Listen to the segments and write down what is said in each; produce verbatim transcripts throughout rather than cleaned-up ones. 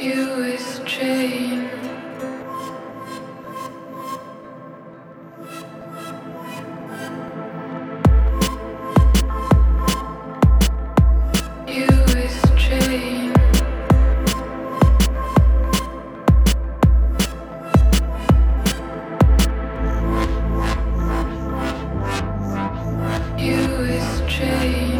You is chain. You is chain. You is chain.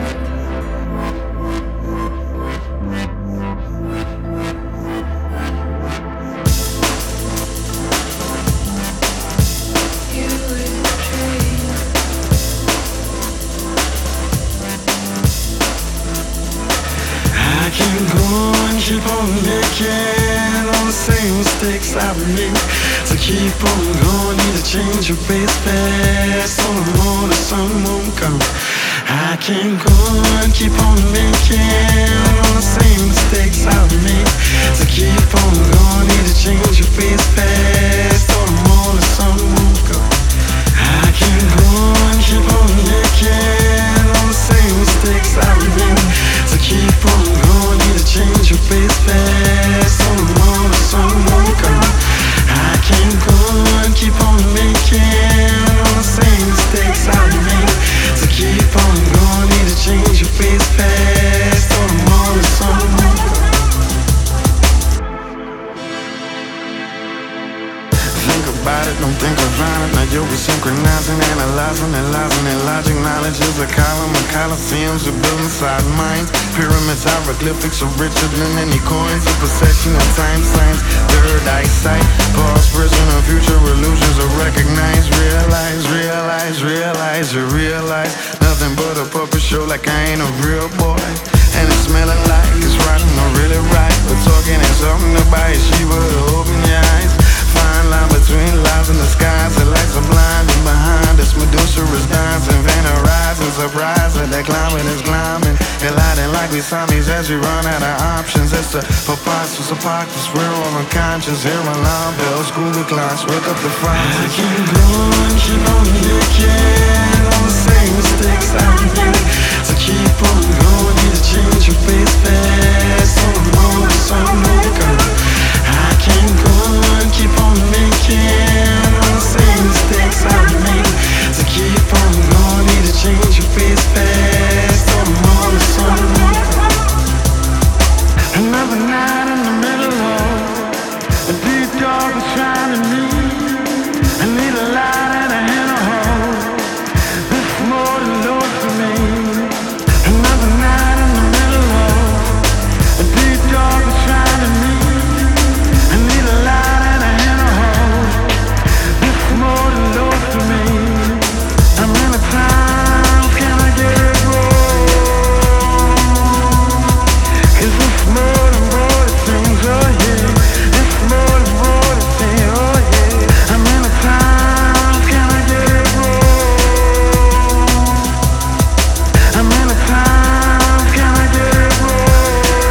Keep going, keep on making all the same mistakes I made. So keep on going, need to change your pace fast. On the road, the sun won't come. I keep going, keep on making all the same mistakes I made. So keep on going, need to change your pace fast. On the road, the sun won't come. I keep going, keep on making all the same mistakes I made. So keep on going, need to change your pace fast. On the road, the sun won't come. I keep going, keep on making all the same mistakes I made. So keep on going, need to change your pace fast. On the road, the sun won't come. Think about it, don't think about it. Now you'll be synchronizing, analyzing, analyzing, and logic. Knowledge is a column of coliseums we're building inside minds. Pyramids, hieroglyphics are richer than any coins. A perception of time signs, third eyesight. Past, present, and future illusions are recognized. Realize, realize, realize, you realize nothing but a puppet show like I ain't a real boy. And it's smelling like it's right, not really right. But talking is something to buy a Shiva to open your eyes. Fine line between lies and the skies. The lights are blinding behind us. Medusa is dancing, Vanna rising, surprised that climate is climbing. Colliding like we zombies as we run out of options. It's a preposterous apocalypse. We're all unconscious. Hear alarm bells, school declines, wake up the fire. I keep going, keep on making all the same mistakes I made. So keep on going, need to change your pace fast. On the road, the sun won't come. I keep going, keep on making all the same mistakes I made. So keep on going, need to change your pace fast. On the road, the sun won't come. Another night in the middle of a deep dark is trying to meet. I need a light and a hand to hold. This is more than load for me. Another night in the middle of a deep dark is trying to meet. I need a light and a hand to hold. This is more than load for me. I'm in a time, can I get it wrong? Cause it's more than more than things, oh yeah. It's more than more than things, oh yeah. I'm in a time, can I get it wrong? I'm in a time, can I get it wrong?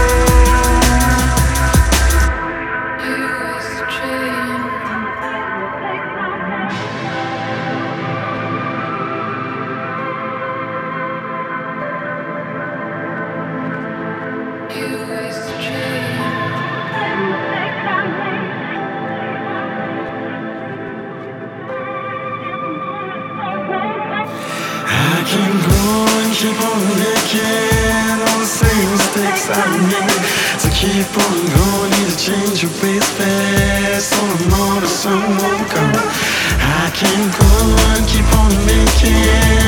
You is chain. You is chain. I keep going, keep on making all the same mistakes I made. So keep on going, need to change your pace fast. On the road, the sun won't come. I keep going, keep on making